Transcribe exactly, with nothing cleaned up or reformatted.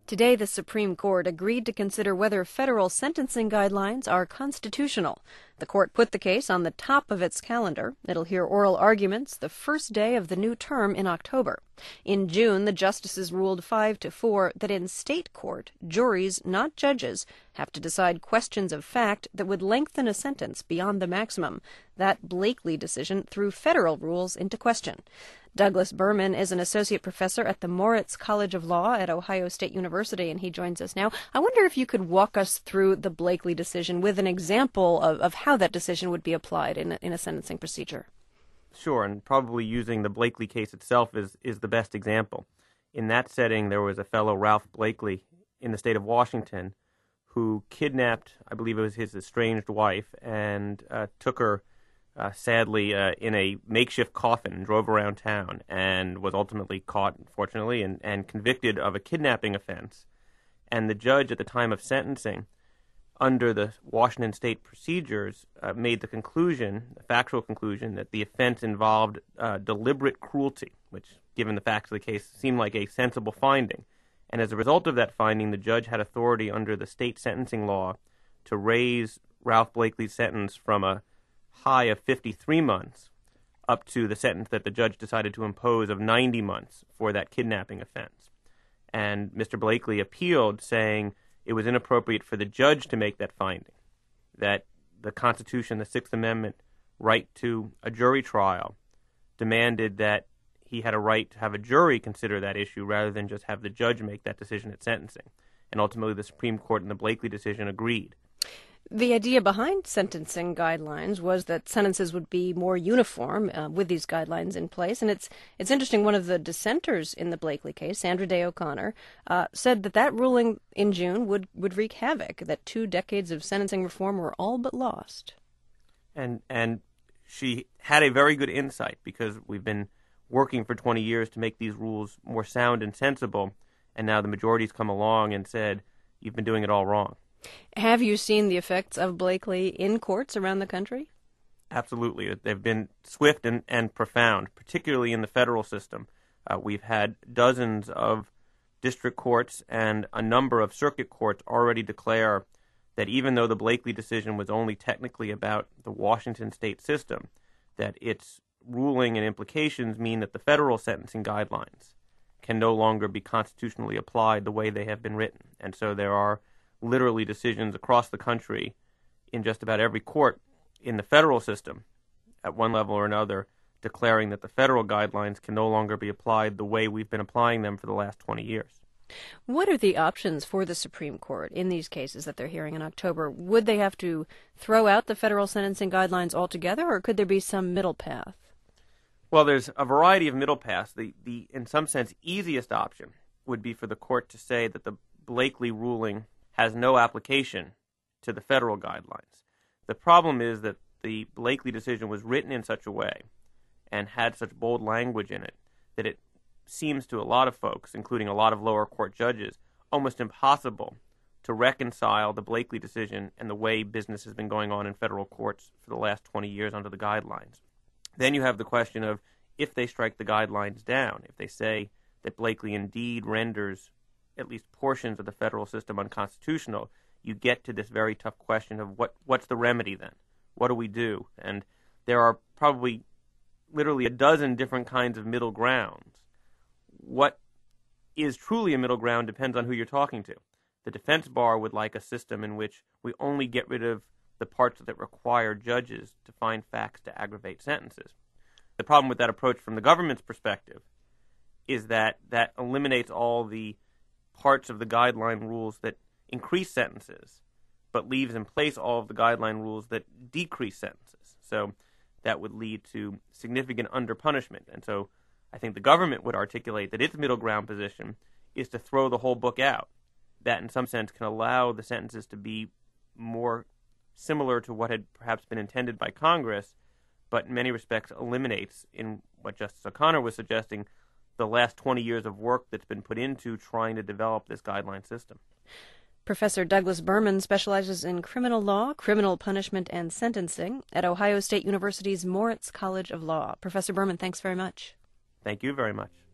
Today, the Supreme Court agreed to consider whether federal sentencing guidelines are constitutional. The court put the case on the top of its calendar. It'll hear oral arguments the first day of the new term in October. In June, the justices ruled five to four that in state court, juries, not judges, have to decide questions of fact that would lengthen a sentence beyond the maximum. That Blakely decision threw federal rules into question. Douglas Berman is an associate professor at the Moritz College of Law at Ohio State University, and he joins us now. I wonder if you could walk us through the Blakely decision with an example of, of how that decision would be applied in a, in a sentencing procedure. Sure, and probably using the Blakely case itself is, is the best example. In that setting, there was a fellow, Ralph Blakely, in the state of Washington, who kidnapped, I believe it was his estranged wife, and uh, took her Uh, sadly, uh, in a makeshift coffin and drove around town and was ultimately caught, unfortunately, and, and convicted of a kidnapping offense. And the judge at the time of sentencing, under the Washington state procedures, uh, made the conclusion, the factual conclusion, that the offense involved uh, deliberate cruelty, which, given the facts of the case, seemed like a sensible finding. And as a result of that finding, the judge had authority under the state sentencing law to raise Ralph Blakely's sentence from a high of fifty-three months up to the sentence that the judge decided to impose of ninety months for that kidnapping offense. And Mister Blakely appealed, saying it was inappropriate for the judge to make that finding, that the Constitution, the Sixth Amendment right to a jury trial, demanded that he had a right to have a jury consider that issue rather than just have the judge make that decision at sentencing. And ultimately, the Supreme Court in the Blakely decision agreed. The idea behind sentencing guidelines was that sentences would be more uniform uh, with these guidelines in place. And it's it's interesting, one of the dissenters in the Blakely case, Sandra Day O'Connor, uh, said that that ruling in June would, would wreak havoc, that two decades of sentencing reform were all but lost. And and she had a very good insight, because we've been working for twenty years to make these rules more sound and sensible, and now the majority's come along and said, you've been doing it all wrong. Have you seen the effects of Blakely in courts around the country? Absolutely. They've been swift and, and profound, particularly in the federal system. Uh, we've had dozens of district courts and a number of circuit courts already declare that even though the Blakely decision was only technically about the Washington state system, that its ruling and implications mean that the federal sentencing guidelines can no longer be constitutionally applied the way they have been written. And so there are literally decisions across the country in just about every court in the federal system at one level or another declaring that the federal guidelines can no longer be applied the way we've been applying them for the last twenty years. What are the options for the Supreme Court in these cases that they're hearing in October? Would they have to throw out the federal sentencing guidelines altogether, or could there be some middle path? Well, there's a variety of middle paths. The, the in some sense, easiest option would be for the court to say that the Blakely ruling has no application to the federal guidelines. The problem is that the Blakely decision was written in such a way and had such bold language in it that it seems to a lot of folks, including a lot of lower court judges, almost impossible to reconcile the Blakely decision and the way business has been going on in federal courts for the last twenty years under the guidelines. Then you have the question of, if they strike the guidelines down, if they say that Blakely indeed renders at least portions of the federal system unconstitutional, you get to this very tough question of what what's the remedy then? What do we do? And there are probably literally a dozen different kinds of middle grounds. What is truly a middle ground depends on who you're talking to. The defense bar would like a system in which we only get rid of the parts that require judges to find facts to aggravate sentences. The problem with that approach from the government's perspective is that that eliminates all the parts of the guideline rules that increase sentences, but leaves in place all of the guideline rules that decrease sentences. So that would lead to significant underpunishment. And so I think the government would articulate that its middle ground position is to throw the whole book out. That in some sense can allow the sentences to be more similar to what had perhaps been intended by Congress, but in many respects eliminates, in what Justice O'Connor was suggesting, the last twenty years of work that's been put into trying to develop this guideline system. Professor Douglas Berman specializes in criminal law, criminal punishment, and sentencing at Ohio State University's Moritz College of Law. Professor Berman, thanks very much. Thank you very much.